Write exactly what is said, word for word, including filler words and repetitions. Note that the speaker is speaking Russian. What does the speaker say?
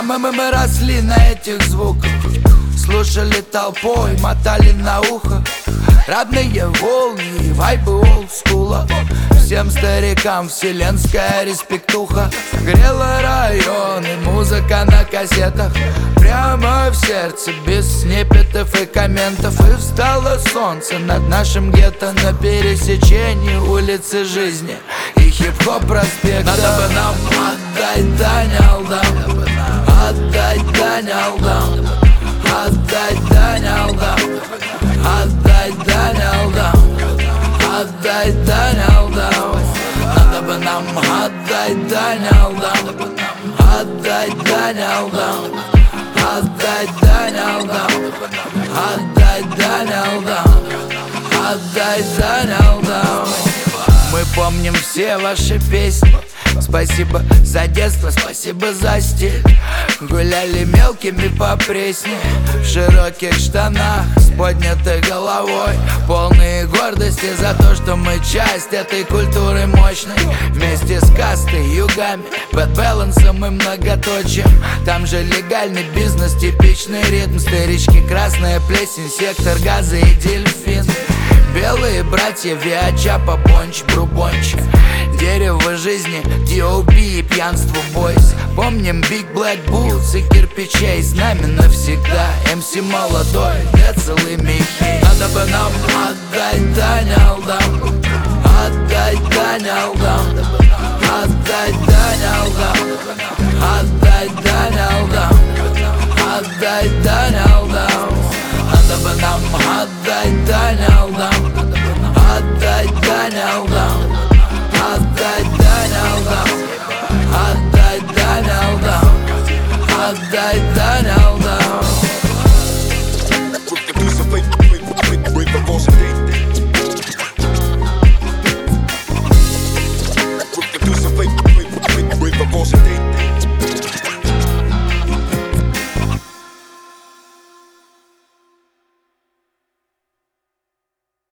мы, мы, мы росли на этих звуках, слушали толпой, мотали на ухо родные волны и вайбы олдскула. Всем старикам вселенская респектуха. Грела районы, музыка на кассетах, прямо в сердце, без снепетов и комментов. И встало солнце над нашим гетто на пересечении улицы жизни и хип-хоп проспекта. Надо бы нам отдать дань алдам, отдать дань алдам, отдать дань алдам, отдать дань алдам, отдать дань алдам. Надо бы нам отдать дань алдам, отдать дань алдам, отдать дань алдам, отдать дань алдам, отдать дань алдам. Мы помним все ваши песни. Спасибо за детство, спасибо за стиль. Гуляли мелкими по Пресне в широких штанах с поднятой головой, полные гордости за то, что мы часть этой культуры мощной. Вместе с кастой, югами, бэдбэлансом и многоточием. Там же легальный бизнес, типичный ритм. Старички, красная плесень, сектор газа и дельфин. Белые братья, Виачапа, Понч, Брубонч. Дерево жизни, ди о би и пьянство бойс. Помним Big Black Boots и кирпичей. С нами навсегда эм си молодой, Децл и Михей. Надо бы нам отдать дань алдам, отдать дань алдам, отдать дань алдам, отдать дань алдам, отдать дань алдам. Надо бы нам отдать дань алдам, отдать дань алдам, отдать дань алдам, отдать дань алдам, отдать дань.